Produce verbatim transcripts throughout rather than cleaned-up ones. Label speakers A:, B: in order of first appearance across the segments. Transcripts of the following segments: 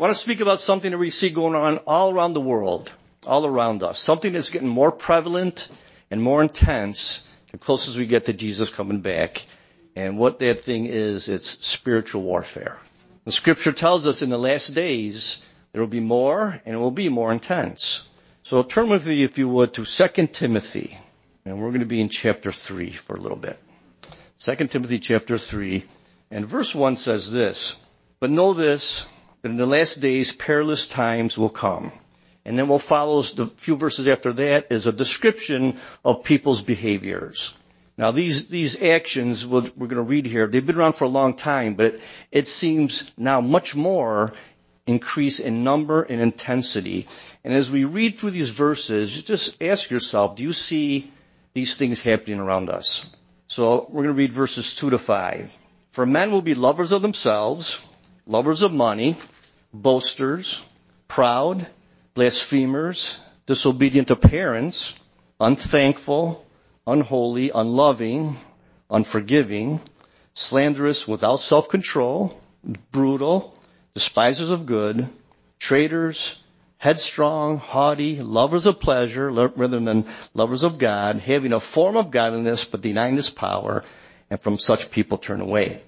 A: I want to speak about something that we see going on all around the world, all around us. Something that's getting more prevalent and more intense the closer we get to Jesus coming back. And what that thing is, it's spiritual warfare. The scripture tells us in the last days there will be more and it will be more intense. So turn with me, if you would, to Second Timothy. And we're going to be in chapter three for a little bit. Second Timothy chapter three. And verse one says this, "But know this, that in the last days perilous times will come." And then what follows the few verses after that is a description of people's behaviors. Now these, these actions we're going to read here, they've been around for a long time, but it, it seems now much more increase in number and intensity. And as we read through these verses, just ask yourself, do you see these things happening around us? So we're going to read verses two to five. "For men will be lovers of themselves, lovers of money, boasters, proud, blasphemers, disobedient to parents, unthankful, unholy, unloving, unforgiving, slanderous, without self-control, brutal, despisers of good, traitors, headstrong, haughty, lovers of pleasure rather than lovers of God, having a form of godliness but denying its power, and from such people turn away."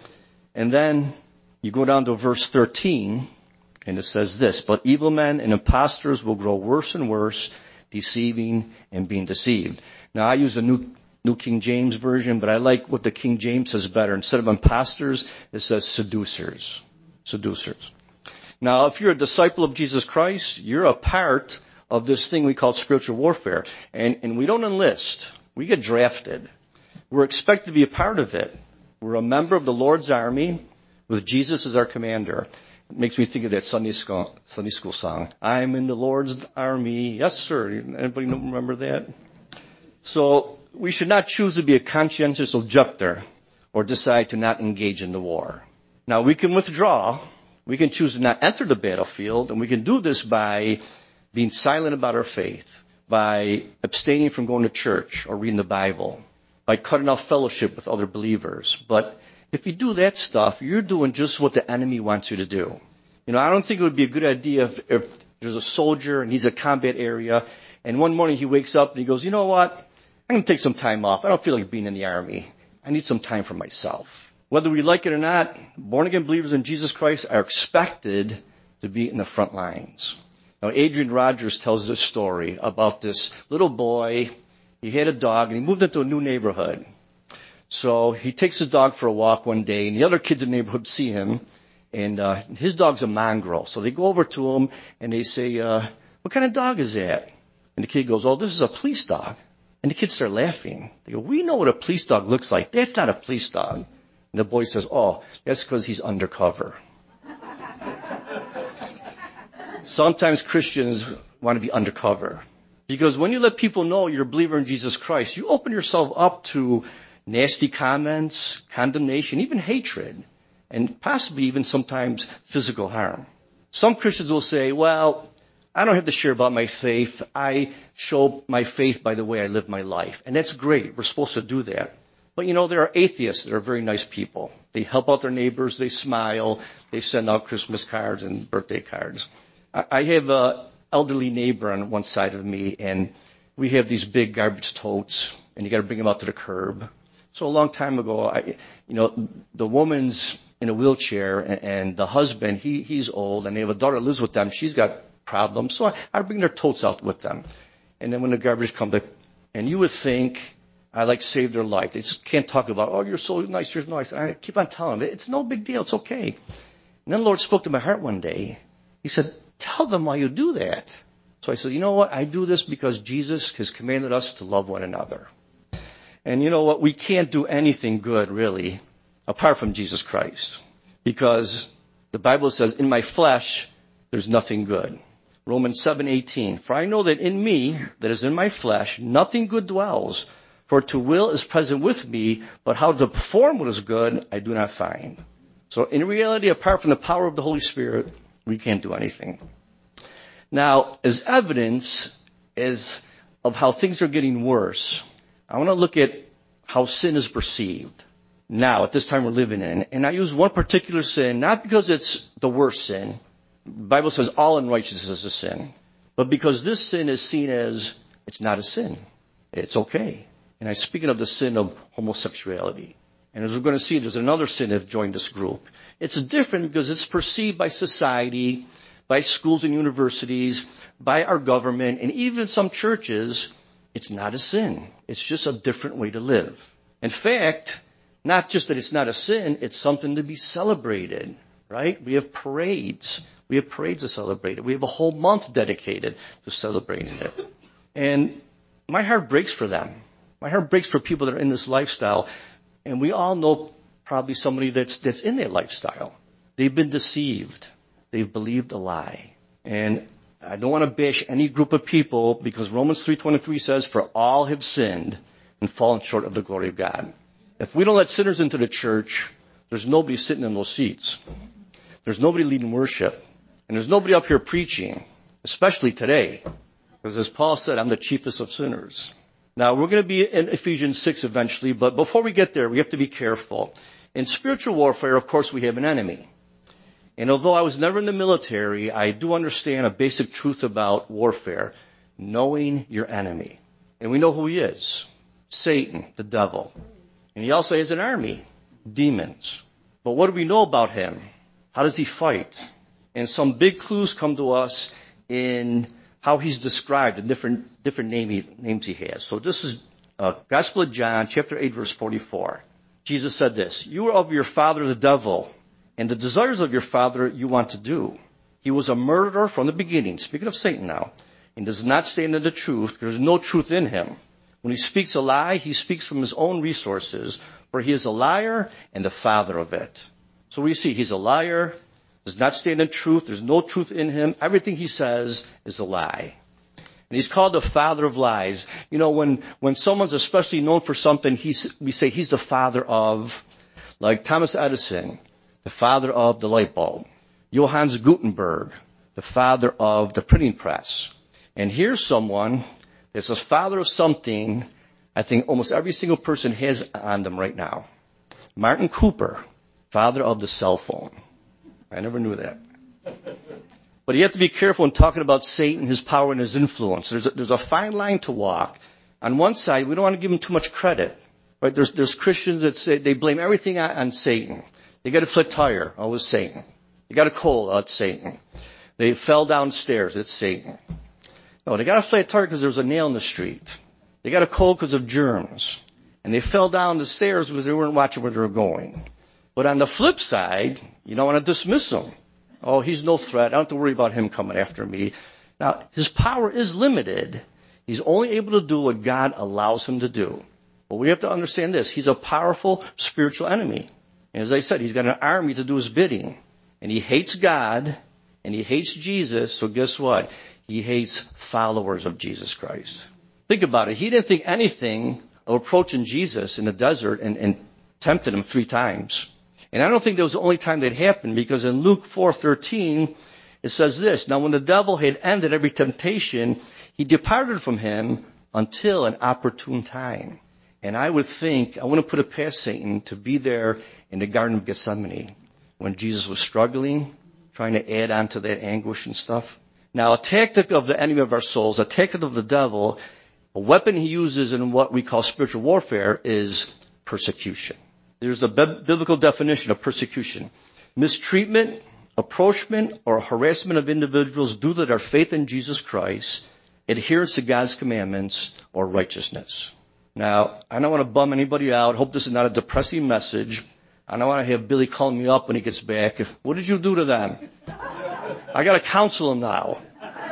A: And then you go down to verse thirteen, and it says this, "But evil men and impostors will grow worse and worse, deceiving and being deceived." Now I use a new New King James Version, but I like what the King James says better. Instead of impostors, it says seducers. Seducers. Now, if you're a disciple of Jesus Christ, you're a part of this thing we call spiritual warfare. And, and we don't enlist. We get drafted. We're expected to be a part of it. We're a member of the Lord's army with Jesus as our commander. It makes me think of that Sunday school, Sunday school song. "I'm in the Lord's army." Yes, sir. Anybody remember that? So we should not choose to be a conscientious objector or decide to not engage in the war. Now, we can withdraw. We can choose to not enter the battlefield, and we can do this by being silent about our faith, by abstaining from going to church or reading the Bible, by cutting off fellowship with other believers. But if you do that stuff, you're doing just what the enemy wants you to do. You know, I don't think it would be a good idea if, if there's a soldier and he's in a combat area, and one morning he wakes up and he goes, "You know what? I'm going to take some time off. I don't feel like being in the army. I need some time for myself." Whether we like it or not, born-again believers in Jesus Christ are expected to be in the front lines. Now, Adrian Rogers tells this story about this little boy. He had a dog, and he moved into a new neighborhood. So he takes his dog for a walk one day, and the other kids in the neighborhood see him, and uh, his dog's a mongrel. So they go over to him, and they say, uh, "What kind of dog is that?" And the kid goes, "Oh, this is a police dog." And the kids start laughing. They go, "We know what a police dog looks like. That's not a police dog." And the boy says, "Oh, that's because he's undercover." Sometimes Christians want to be undercover. Because when you let people know you're a believer in Jesus Christ, you open yourself up to nasty comments, condemnation, even hatred, and possibly even sometimes physical harm. Some Christians will say, "Well, I don't have to share about my faith. I show my faith by the way I live my life." And that's great. We're supposed to do that. But, you know, there are atheists that are very nice people. They help out their neighbors. They smile. They send out Christmas cards and birthday cards. I have an elderly neighbor on one side of me, and we have these big garbage totes, and you got to bring them out to the curb. So a long time ago, I, you know, the woman's in a wheelchair, and, and the husband, he he's old, and they have a daughter that lives with them. She's got problems, so I, I bring their totes out with them. And then when the garbage comes, and you would think I like save their life. They just can't talk about, "Oh, you're so nice, you're nice." And I keep on telling them, it's no big deal, it's okay. And then the Lord spoke to my heart one day. He said, "Tell them why you do that." So I said, "You know what? I do this because Jesus has commanded us to love one another." And you know what? We can't do anything good, really, apart from Jesus Christ. Because the Bible says, "In my flesh, there's nothing good." Romans seven eighteen. "For I know that in me, that is in my flesh, nothing good dwells. For to will is present with me, but how to perform what is good, I do not find." So in reality, apart from the power of the Holy Spirit, we can't do anything. Now, as evidence as of how things are getting worse, I want to look at how sin is perceived now, at this time we're living in. And I use one particular sin, not because it's the worst sin. the Bible says all unrighteousness is a sin. But because this sin is seen as, it's not a sin. It's okay. And I'm speaking of the sin of homosexuality. And as we're going to see, there's another sin that joined this group. It's different because it's perceived by society, by schools and universities, by our government, and even some churches, it's not a sin. It's just a different way to live. In fact, not just that it's not a sin, it's something to be celebrated, right? We have parades. We have parades to celebrate it. We have a whole month dedicated to celebrating it. And my heart breaks for them. My heart breaks for people that are in this lifestyle. And we all know probably somebody that's that's in that lifestyle. They've been deceived. They've believed a lie. And I don't want to bash any group of people because Romans three twenty-three says, for all have sinned and fallen short of the glory of God. If we don't let sinners into the church, there's nobody sitting in those seats. There's nobody leading worship. And there's nobody up here preaching, especially today. Because as Paul said, I'm the chiefest of sinners. Now, we're going to be in Ephesians six eventually, but before we get there, we have to be careful. In spiritual warfare, of course, we have an enemy. And although I was never in the military, I do understand a basic truth about warfare, knowing your enemy. And we know who he is. Satan, the devil. And he also has an army, demons. But what do we know about him? How does he fight? And some big clues come to us in how he's described, the different different name he, names he has. So this is uh, Gospel of John, chapter eight, verse forty-four. Jesus said this, you are of your father the devil, and the desires of your father you want to do. He was a murderer from the beginning, speaking of Satan now, and does not stand in the truth. There's no truth in him. When he speaks a lie, he speaks from his own resources, for he is a liar and the father of it. So we see he's a liar, does not stand in truth. There's no truth in him. Everything he says is a lie. And he's called the father of lies. You know, when, when someone's especially known for something, he's, we say he's the father of, like Thomas Edison, the father of the light bulb. Johannes Gutenberg, the father of the printing press. And here's someone that's the father of something I think almost every single person has on them right now. Martin Cooper, father of the cell phone. I never knew that. But you have to be careful in talking about Satan, his power, and his influence. There's a, there's a fine line to walk. On one side, we don't want to give him too much credit. Right? There's, there's Christians that say they blame everything on, on Satan. They got a flat tire. Oh, it was Satan. They got a cold. Oh, it's Satan. They fell downstairs. It's Satan. No, they got a flat tire because there was a nail in the street. They got a cold because of germs. And they fell down the stairs because they weren't watching where they were going. But on the flip side, you don't want to dismiss him. Oh, he's no threat. I don't have to worry about him coming after me. Now, his power is limited. He's only able to do what God allows him to do. But we have to understand this. He's a powerful spiritual enemy. And as I said, he's got an army to do his bidding. And he hates God, and he hates Jesus. So guess what? He hates followers of Jesus Christ. Think about it. He didn't think anything of approaching Jesus in the desert and, and tempted him three times. And I don't think that was the only time that happened, because in Luke four thirteen, it says this, now when the devil had ended every temptation, he departed from him until an opportune time. And I would think, I wouldn't put it past Satan to be there in the Garden of Gethsemane when Jesus was struggling, trying to add on to that anguish and stuff. Now, a tactic of the enemy of our souls, a tactic of the devil, a weapon he uses in what we call spiritual warfare is persecution. There's a biblical definition of persecution. Mistreatment, approachment, or harassment of individuals due to their faith in Jesus Christ, adherence to God's commandments, or righteousness. Now, I don't want to bum anybody out. Hope this is not a depressing message. I don't want to have Billy call me up when he gets back. What did you do to them? I got to counsel him now.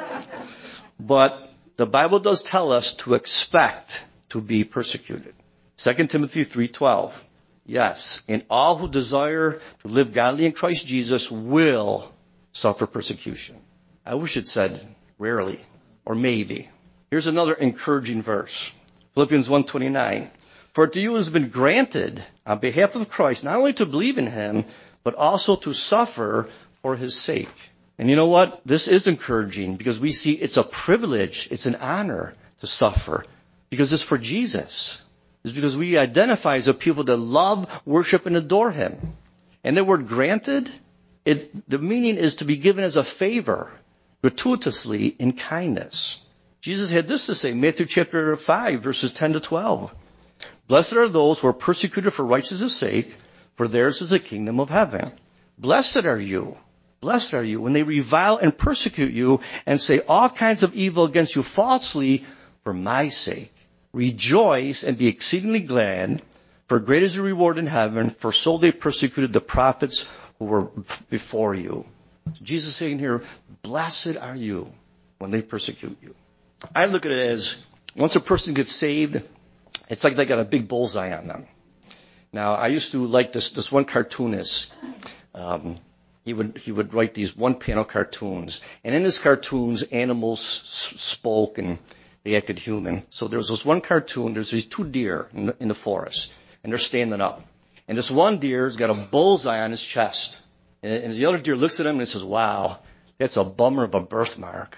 A: But the Bible does tell us to expect to be persecuted. Second Timothy three twelve. Yes, and all who desire to live godly in Christ Jesus will suffer persecution. I wish it said rarely or maybe. Here's another encouraging verse. Philippians one twenty-nine. For to you has been granted on behalf of Christ not only to believe in him, but also to suffer for his sake. And you know what? This is encouraging because we see it's a privilege, it's an honor to suffer because it's for Jesus. It's because we identify as a people that love, worship, and adore him. And the word granted, It, the meaning is to be given as a favor, gratuitously in kindness. Jesus had this to say, Matthew chapter five, verses ten to twelve. Blessed are those who are persecuted for righteousness' sake, for theirs is the kingdom of heaven. Blessed are you. Blessed are you when they revile and persecute you and say all kinds of evil against you falsely for my sake. Rejoice and be exceedingly glad, for great is your reward in heaven, for so they persecuted the prophets who were before you. Jesus is saying here, blessed are you when they persecute you. I look at it as once a person gets saved, it's like they got a big bullseye on them. Now, I used to like this, this one cartoonist. Um, He would, he would write these one-panel cartoons. And in his cartoons, animals s- spoke and they acted human. So there was this one cartoon, there's these two deer in the, in the forest, and they're standing up. And this one deer's got a bullseye on his chest. And, and the other deer looks at him and says, wow, that's a bummer of a birthmark.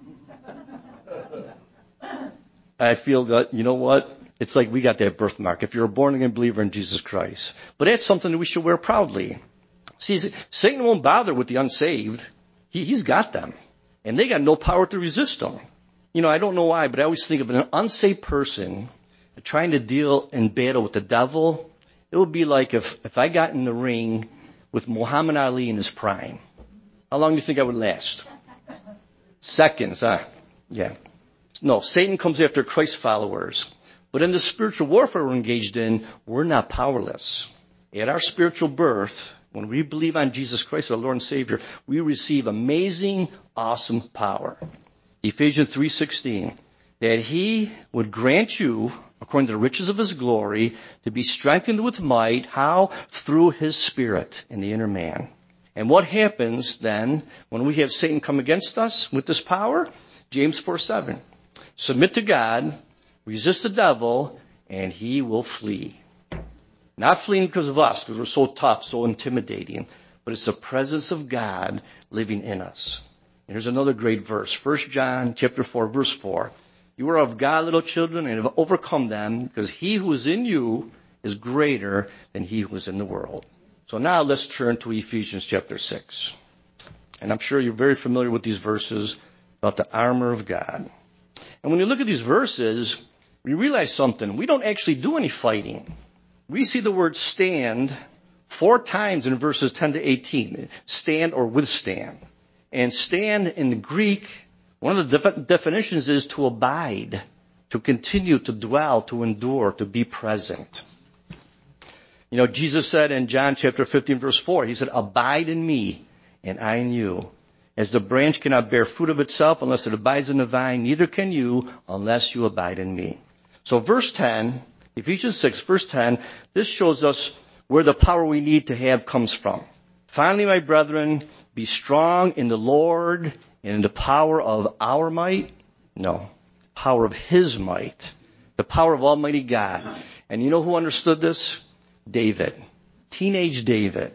A: I feel that, you know what? It's like we got that birthmark if you're a born-again believer in Jesus Christ. But that's something that we should wear proudly. See, Satan won't bother with the unsaved. He, he's got them. And they got no power to resist them. You know, I don't know why, but I always think of an unsaved person trying to deal in battle with the devil. It would be like if, if I got in the ring with Muhammad Ali in his prime. How long do you think I would last? Seconds, huh? Yeah. No, Satan comes after Christ's followers. But in the spiritual warfare we're engaged in, we're not powerless. At our spiritual birth, when we believe on Jesus Christ, our Lord and Savior, we receive amazing, awesome power. Ephesians three sixteen, that he would grant you, according to the riches of his glory, to be strengthened with might. How? Through his Spirit in the inner man. And what happens then when we have Satan come against us with this power? James four seven. Submit to God, resist the devil, and he will flee. Not fleeing because of us, because we're so tough, so intimidating, but it's the presence of God living in us. And here's another great verse. First John chapter four, verse four. You are of God, little children, and have overcome them, because he who is in you is greater than he who is in the world. So now let's turn to Ephesians chapter six. And I'm sure you're very familiar with these verses about the armor of God. And when you look at these verses, we realize something. We don't actually do any fighting. We see the word stand four times in verses ten to eighteen. Stand or withstand. And stand in the Greek, one of the def- definitions is to abide, to continue, to dwell, to endure, to be present. You know, Jesus said in John chapter fifteen, verse four, he said, abide in me and I in you. As the branch cannot bear fruit of itself unless it abides in the vine, neither can you unless you abide in me. So verse ten, Ephesians six, verse ten, this shows us where the power we need to have comes from. Finally, my brethren, be strong in the Lord and in the power of our might. No, power of his might. The power of Almighty God. And you know who understood this? David. Teenage David.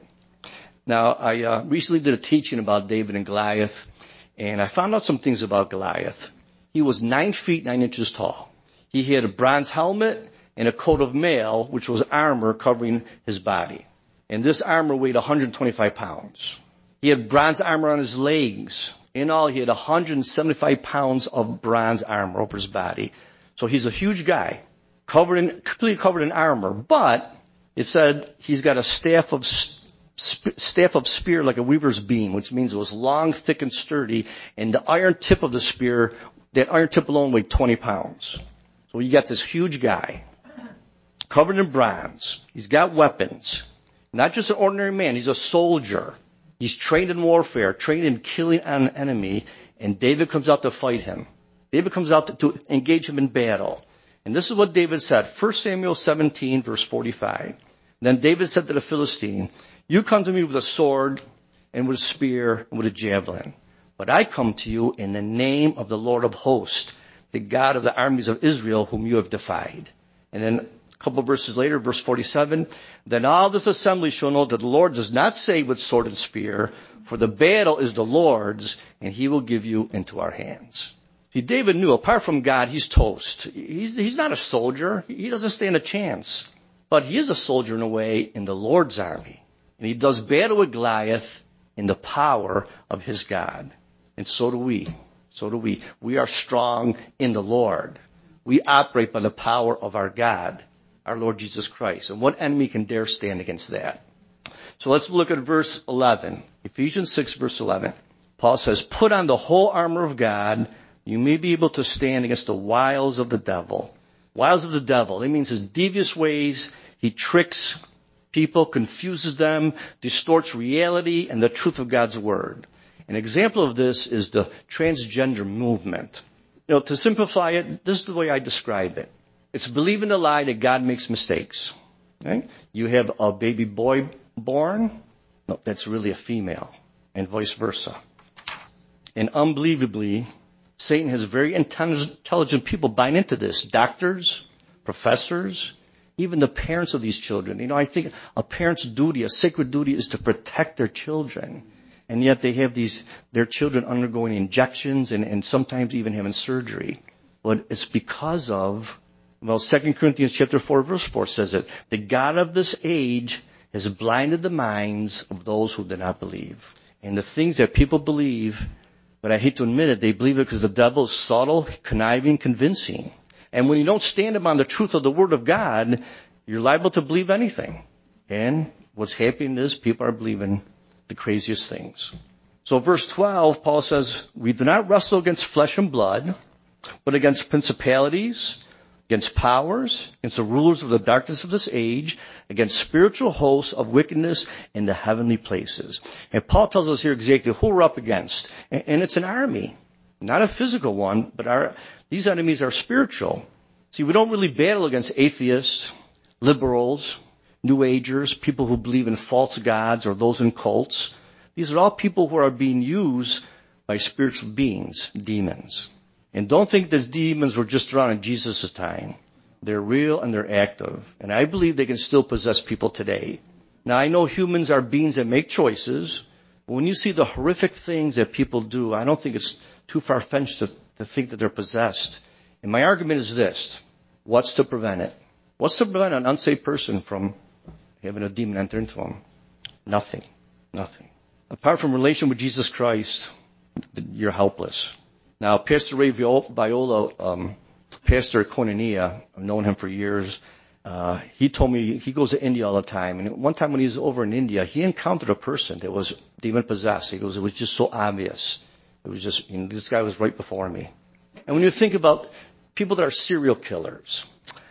A: Now, I uh, recently did a teaching about David and Goliath, and I found out some things about Goliath. He was nine feet, nine inches tall. He had a bronze helmet and a coat of mail, which was armor covering his body. And this armor weighed one hundred twenty-five pounds. He had bronze armor on his legs. In all, he had one hundred seventy-five pounds of bronze armor over his body. So he's a huge guy, covered in, completely covered in armor. But it said he's got a staff of sp- staff of spear like a weaver's beam, which means it was long, thick, and sturdy. And the iron tip of the spear, that iron tip alone weighed twenty pounds. So you got this huge guy, covered in bronze. He's got weapons. Not just an ordinary man. He's a soldier. He's trained in warfare, trained in killing an enemy. And David comes out to fight him. David comes out to, to engage him in battle. And this is what David said. First Samuel seventeen, verse forty-five. Then David said to the Philistine, you come to me with a sword and with a spear and with a javelin. But I come to you in the name of the Lord of hosts, the God of the armies of Israel, whom you have defied. And then a couple of verses later, verse forty-seven, then all this assembly shall know that the Lord does not say with sword and spear, for the battle is the Lord's, and he will give you into our hands. See, David knew, apart from God, he's toast. He's, he's not a soldier. He doesn't stand a chance. But he is a soldier in a way in the Lord's army. And he does battle with Goliath, in the power of his God. And so do we. So do we. We are strong in the Lord. We operate by the power of our God, our Lord Jesus Christ. And what enemy can dare stand against that? So let's look at verse eleven. Ephesians six, verse eleven. Paul says, put on the whole armor of God. You may be able to stand against the wiles of the devil. Wiles of the devil. It means his devious ways. He tricks people, confuses them, distorts reality and the truth of God's word. An example of this is the transgender movement. You know, to simplify it, this is the way I describe it. It's believing the lie that God makes mistakes. Okay? You have a baby boy born, no, that's really a female, and vice versa. And unbelievably, Satan has very intelligent people buying into this. Doctors, professors, even the parents of these children. You know, I think a parent's duty, a sacred duty, is to protect their children. And yet they have these, their children undergoing injections and, and sometimes even having surgery. But it's because of, well, Second Corinthians chapter four, verse four says it. The God of this age has blinded the minds of those who do not believe. And the things that people believe, but I hate to admit it, they believe it because the devil is subtle, conniving, convincing. And when you don't stand upon the truth of the Word of God, you're liable to believe anything. And what's happening is people are believing the craziest things. So verse twelve, Paul says, we do not wrestle against flesh and blood, but against principalities, against powers, against the rulers of the darkness of this age, against spiritual hosts of wickedness in the heavenly places. And Paul tells us here exactly who we're up against. And it's an army, not a physical one, but our, these enemies are spiritual. See, we don't really battle against atheists, liberals, New Agers, people who believe in false gods or those in cults. These are all people who are being used by spiritual beings, demons. And don't think that demons were just around in Jesus' time. They're real and they're active. And I believe they can still possess people today. Now, I know humans are beings that make choices. But when you see the horrific things that people do, I don't think it's too far-fetched to, to think that they're possessed. And my argument is this. What's to prevent it? What's to prevent an unsaved person from having a demon enter into them? Nothing. Nothing. Apart from relation with Jesus Christ, you're helpless. Now, Pastor Ray Viola, um, pastor at Koinonia, I've known him for years. Uh, he told me he goes to India all the time. And one time when he was over in India, he encountered a person that was demon possessed. He goes, it was just so obvious. It was just, you know, this guy was right before me. And when you think about people that are serial killers,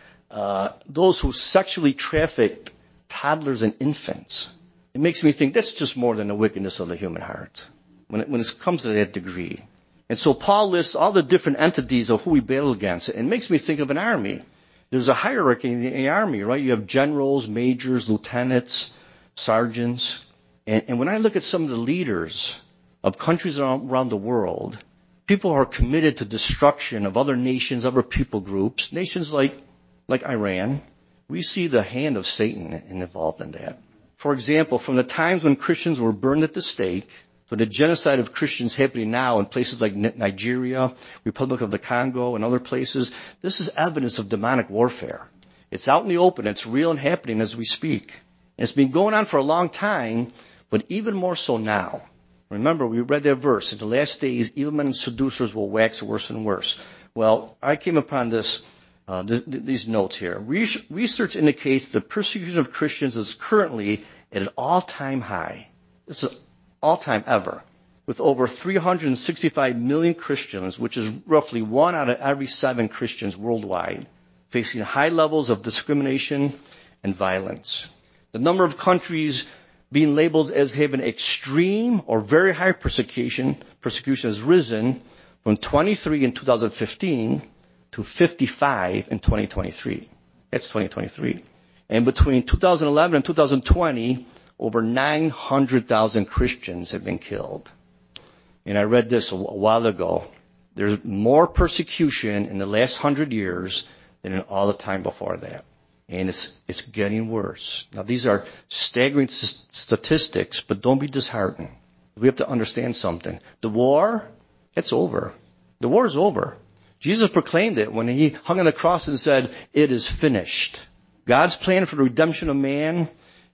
A: uh, those who sexually traffic toddlers and infants, it makes me think that's just more than the wickedness of the human heart when it, when it comes to that degree. And so Paul lists all the different entities of who we battle against. It makes me think of an army. There's a hierarchy in the army, right? You have generals, majors, lieutenants, sergeants. And, and when I look at some of the leaders of countries around, around the world, people who are committed to destruction of other nations, other people groups, nations like, like Iran, we see the hand of Satan involved in that. For example, from the times when Christians were burned at the stake, to the genocide of Christians happening now in places like Nigeria, Republic of the Congo, and other places, this is evidence of demonic warfare. It's out in the open. It's real and happening as we speak. And it's been going on for a long time, but even more so now. Remember, we read that verse. In the last days, evil men and seducers will wax worse and worse. Well, I came upon this Uh, th- th- these notes here. Re- research indicates the persecution of Christians is currently at an all-time high. This is all-time ever. With over three hundred sixty-five million Christians, which is roughly one out of every seven Christians worldwide, facing high levels of discrimination and violence. The number of countries being labeled as having extreme or very high persecution, persecution has risen from twenty-three in two thousand fifteen to fifty-five in twenty twenty-three. That's twenty twenty-three. And between two thousand eleven and two thousand twenty, over nine hundred thousand Christians have been killed. And I read this a while ago. There's more persecution in the last hundred years than in all the time before that. And it's, it's getting worse. Now, these are staggering s- statistics, but don't be disheartened. We have to understand something. The war, it's over. The war is over. Jesus proclaimed it when he hung on the cross and said, it is finished. God's plan for the redemption of man,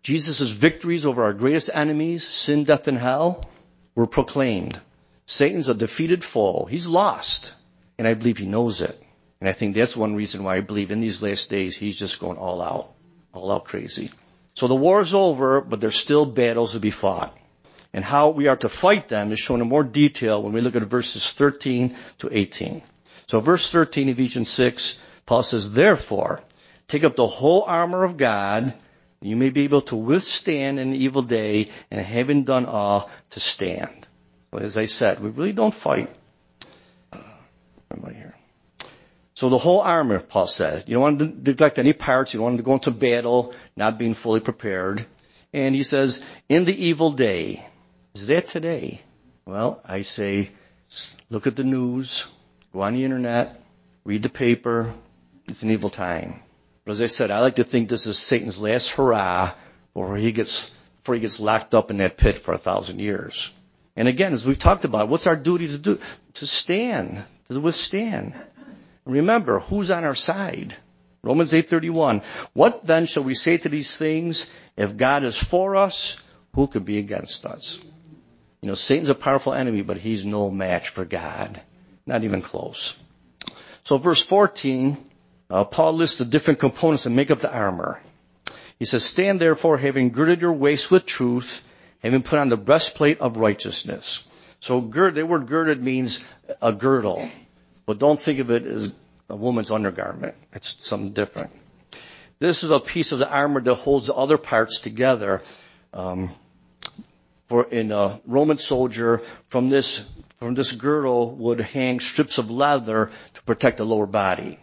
A: Jesus' victories over our greatest enemies, sin, death, and hell, were proclaimed. Satan's a defeated foe. He's lost. And I believe he knows it. And I think that's one reason why I believe in these last days he's just going all out, all out crazy. So the war is over, but there's still battles to be fought. And how we are to fight them is shown in more detail when we look at verses thirteen to eighteen. So verse thirteen, Ephesians six, Paul says, therefore, take up the whole armor of God, you may be able to withstand an evil day, and having done all, to stand. But as I said, we really don't fight. Uh, where am I here? So the whole armor, Paul said. You don't want to neglect any parts. You don't want to go into battle not being fully prepared. And he says, in the evil day. Is that today? Well, I say, look at the news, go on the internet, read the paper. It's an evil time. But as I said, I like to think this is Satan's last hurrah before he gets, before he gets locked up in that pit for a thousand years. And again, as we've talked about, what's our duty to do? To stand, to withstand. Remember, who's on our side? Romans eight thirty-one. What then shall we say to these things? If God is for us, who could be against us? You know, Satan's a powerful enemy, but he's no match for God. Not even close. So verse fourteen, uh, Paul lists the different components that make up the armor. He says, stand therefore, having girded your waist with truth, having put on the breastplate of righteousness. So gird, the word girded means a girdle. But don't think of it as a woman's undergarment. It's something different. This is a piece of the armor that holds the other parts together. Um, for in a Roman soldier, from this from this girdle would hang strips of leather to protect the lower body.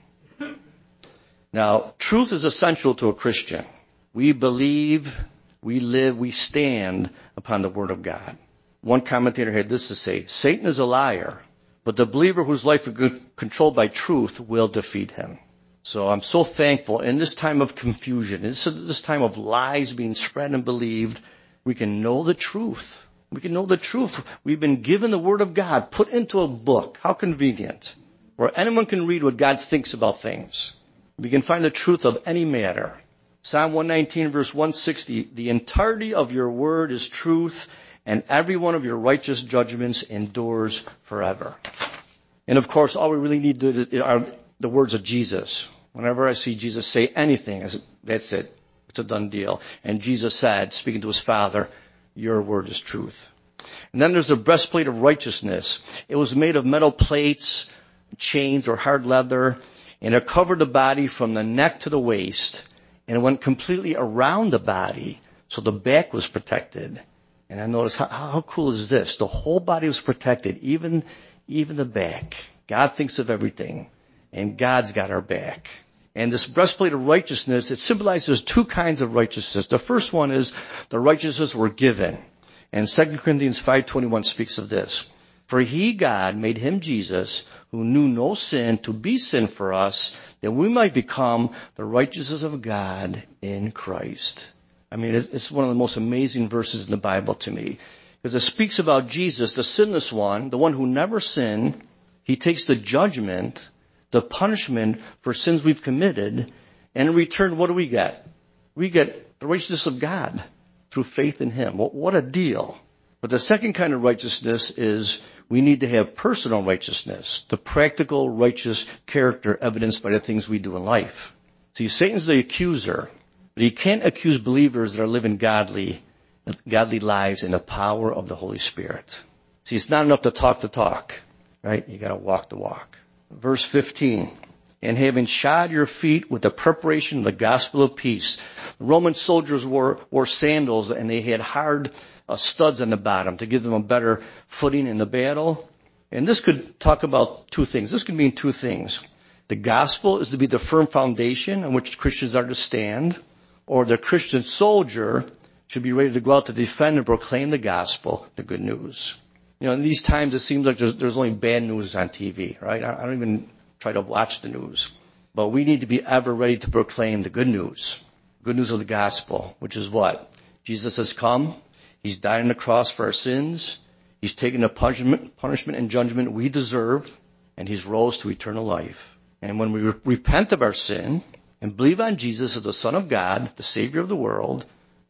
A: Now, truth is essential to a Christian. We believe, we live, we stand upon the Word of God. One commentator had this to say, Satan is a liar, but the believer whose life is controlled by truth will defeat him. So I'm so thankful in this time of confusion, this, this time of lies being spread and believed, we can know the truth. We can know the truth. We've been given the Word of God, put into a book. How convenient. Where anyone can read what God thinks about things. We can find the truth of any matter. Psalm one nineteen verse one sixty, the entirety of your word is truth, and every one of your righteous judgments endures forever. And of course, all we really need to do are the words of Jesus. Whenever I see Jesus say anything, I say, that's it. It's a done deal. And Jesus said, speaking to his Father, your word is truth. And then there's the breastplate of righteousness. It was made of metal plates, chains, or hard leather, and it covered the body from the neck to the waist, and it went completely around the body, so the back was protected. And I noticed, how, how cool is this? The whole body was protected, even, even the back. God thinks of everything, and God's got our back. And this breastplate of righteousness, it symbolizes two kinds of righteousness. The first one is the righteousness we're given. And Second Corinthians five twenty-one speaks of this. For he, God, made him, Jesus, who knew no sin, to be sin for us, that we might become the righteousness of God in Christ. I mean, it's one of the most amazing verses in the Bible to me. Because it speaks about Jesus, the sinless one, the one who never sinned. He takes the judgment, the punishment for sins we've committed, and in return, what do we get? We get the righteousness of God through faith in him. What a deal. But the second kind of righteousness is we need to have personal righteousness, the practical righteous character evidenced by the things we do in life. See, Satan's the accuser, but he can't accuse believers that are living godly, godly lives in the power of the Holy Spirit. See, it's not enough to talk the talk, right? You got to walk the walk. Verse fifteen, and having shod your feet with the preparation of the gospel of peace. The Roman soldiers wore, wore sandals, and they had hard uh, studs on the bottom to give them a better footing in the battle. And this could talk about two things. This could mean two things. The gospel is to be the firm foundation on which Christians are to stand, or the Christian soldier should be ready to go out to defend and proclaim the gospel, the good news. You know, in these times, it seems like there's, there's only bad news on T V, right? I, I don't even try to watch the news. But we need to be ever ready to proclaim the good news. Good news of the gospel, which is what? Jesus has come. He's died on the cross for our sins. He's taken the punishment, punishment and judgment we deserve. And he's rose to eternal life. And when we re- repent of our sin and believe on Jesus as the Son of God, the Savior of the world,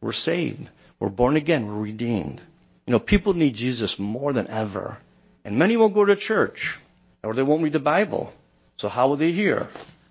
A: We're saved. We're born again. We're redeemed. You know, people need Jesus more than ever. And many won't go to church, or they won't read the Bible. So how will they hear?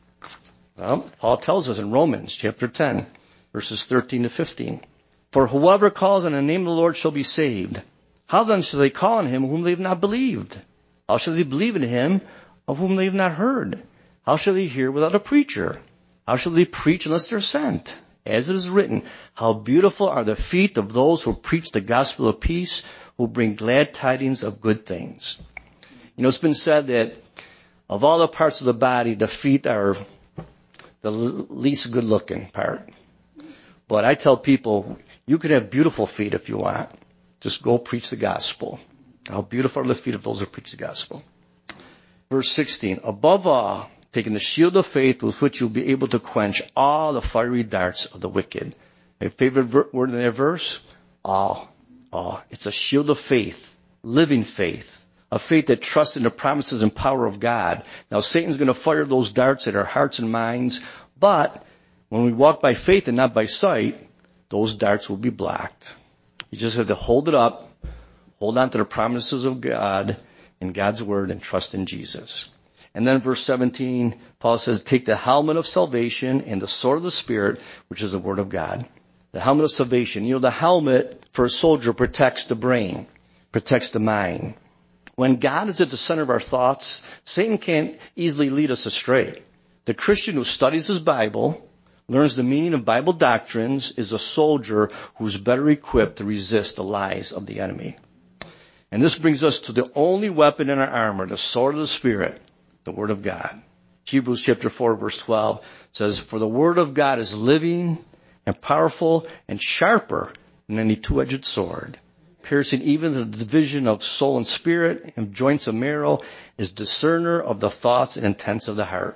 A: Well, Paul tells us in Romans chapter ten, verses thirteen to fifteen. For whoever calls on the name of the Lord shall be saved. How then shall they call on him whom they have not believed? How shall they believe in him of whom they have not heard? How shall they hear without a preacher? How shall they preach unless they're sent? As it is written, how beautiful are the feet of those who preach the gospel of peace, who bring glad tidings of good things. You know, it's been said that of all the parts of the body, the feet are the least good looking part. But I tell people, you can have beautiful feet if you want. Just go preach the gospel. How beautiful are the feet of those who preach the gospel. Verse sixteen, above all, taking the shield of faith with which you'll be able to quench all the fiery darts of the wicked. My favorite ver- word in that verse? All. All. It's a shield of faith, living faith, a faith that trusts in the promises and power of God. Now, Satan's going to fire those darts at our hearts and minds, but when we walk by faith and not by sight, those darts will be blocked. You just have to hold it up, hold on to the promises of God and God's word, and trust in Jesus. And then verse seventeen, Paul says, take the helmet of salvation and the sword of the Spirit, which is the word of God. The helmet of salvation. You know, the helmet for a soldier protects the brain, protects the mind. When God is at the center of our thoughts, Satan can't easily lead us astray. The Christian who studies his Bible, learns the meaning of Bible doctrines, is a soldier who's better equipped to resist the lies of the enemy. And this brings us to the only weapon in our armor, the sword of the Spirit, the Word of God. Hebrews chapter four, verse twelve says, for the Word of God is living and powerful and sharper than any two-edged sword, piercing even the division of soul and spirit and joints of marrow, is discerner of the thoughts and intents of the heart.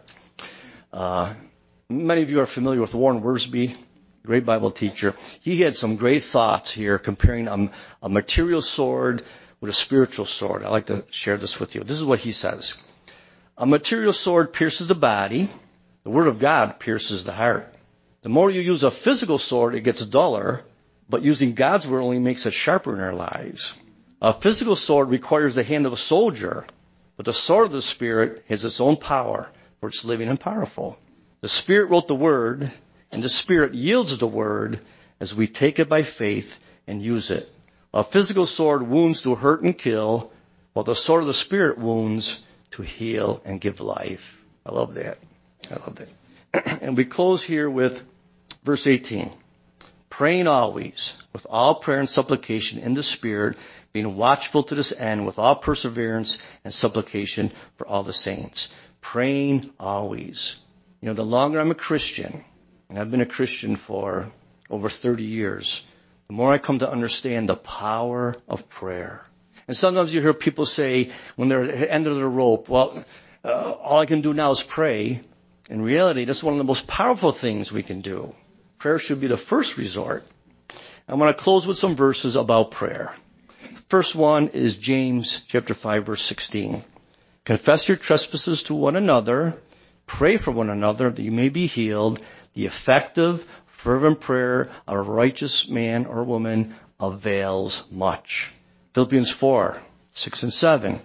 A: Uh, many of you are familiar with Warren Wiersbe, great Bible teacher. He had some great thoughts here comparing a, a material sword with a spiritual sword. I'd like to share this with you. This is what he says. A material sword pierces the body. The Word of God pierces the heart. The more you use a physical sword, it gets duller, but using God's Word only makes it sharper in our lives. A physical sword requires the hand of a soldier, but the sword of the Spirit has its own power, for it's living and powerful. The Spirit wrote the Word, and the Spirit yields the Word as we take it by faith and use it. A physical sword wounds to hurt and kill, while the sword of the Spirit wounds to heal and give life. I love that. I love that. And we close here with verse eighteen. Praying always, with all prayer and supplication in the Spirit, being watchful to this end with all perseverance and supplication for all the saints. Praying always. You know, the longer I'm a Christian, and I've been a Christian for over thirty years, the more I come to understand the power of prayer. And sometimes you hear people say, when they're at the end of the rope, well, uh, all I can do now is pray. In reality, that's one of the most powerful things we can do. Prayer should be the first resort. I want to close with some verses about prayer. First one is James chapter five, verse sixteen. Confess your trespasses to one another. Pray for one another that you may be healed. The effective, fervent prayer of a righteous man or woman avails much. Philippians four, six and seven.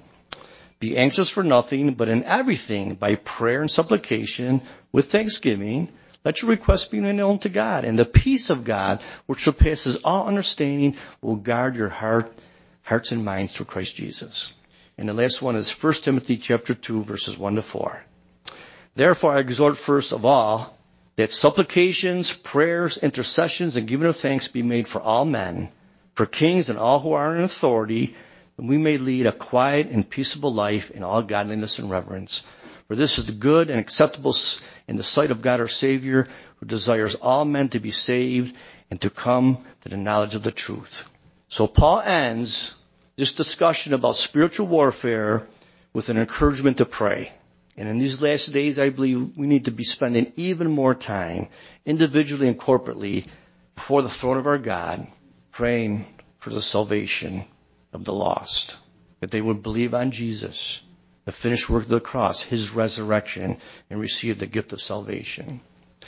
A: Be anxious for nothing, but in everything, by prayer and supplication, with thanksgiving, let your requests be made known to God. And the peace of God, which surpasses all understanding, will guard your heart, hearts and minds through Christ Jesus. And the last one is First Timothy chapter two, verses one to four. Therefore, I exhort first of all that supplications, prayers, intercessions, and giving of thanks be made for all men, for kings and all who are in authority, that we may lead a quiet and peaceable life in all godliness and reverence. For this is good and acceptable in the sight of God our Savior, who desires all men to be saved and to come to the knowledge of the truth. So Paul ends this discussion about spiritual warfare with an encouragement to pray. And in these last days, I believe we need to be spending even more time, individually and corporately, before the throne of our God, praying for the salvation of the lost, that they would believe on Jesus, the finished work of the cross, his resurrection, and receive the gift of salvation.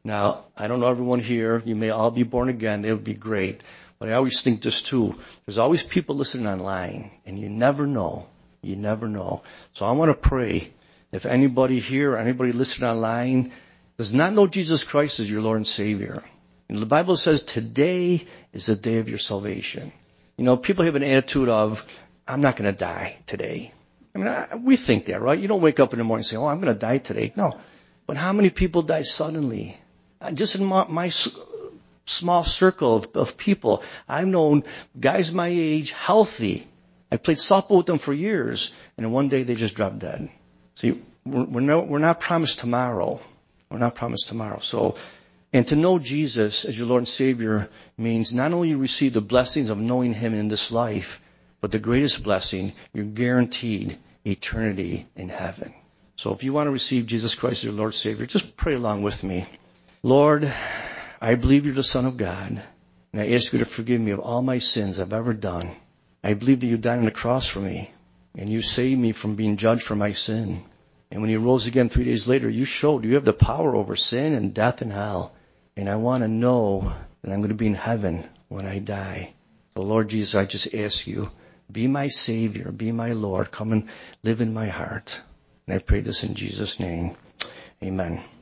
A: Now, I don't know everyone here. You may all be born again. It would be great. But I always think this too. There's always people listening online, and you never know. You never know. So I want to pray. If anybody here or anybody listening online does not know Jesus Christ as your Lord and Savior, and the Bible says today is the day of your salvation. You know, people have an attitude of, I'm not going to die today. I mean, I, we think that, right? You don't wake up in the morning and say, oh, I'm going to die today. No. But how many people die suddenly? Just in my, my small circle of, of people, I've known guys my age, healthy. I played softball with them for years, and then one day they just dropped dead. See, we're, we're, no, we're not promised tomorrow. We're not promised tomorrow. So, and to know Jesus as your Lord and Savior means not only you receive the blessings of knowing Him in this life, but the greatest blessing, you're guaranteed eternity in heaven. So if you want to receive Jesus Christ as your Lord and Savior, just pray along with me. Lord, I believe you're the Son of God, and I ask you to forgive me of all my sins I've ever done. I believe that you died on the cross for me, and you saved me from being judged for my sin. And when you rose again three days later, you showed you have the power over sin and death and hell. And I want to know that I'm going to be in heaven when I die. So Lord Jesus, I just ask you, be my Savior, be my Lord. Come and live in my heart. And I pray this in Jesus' name. Amen.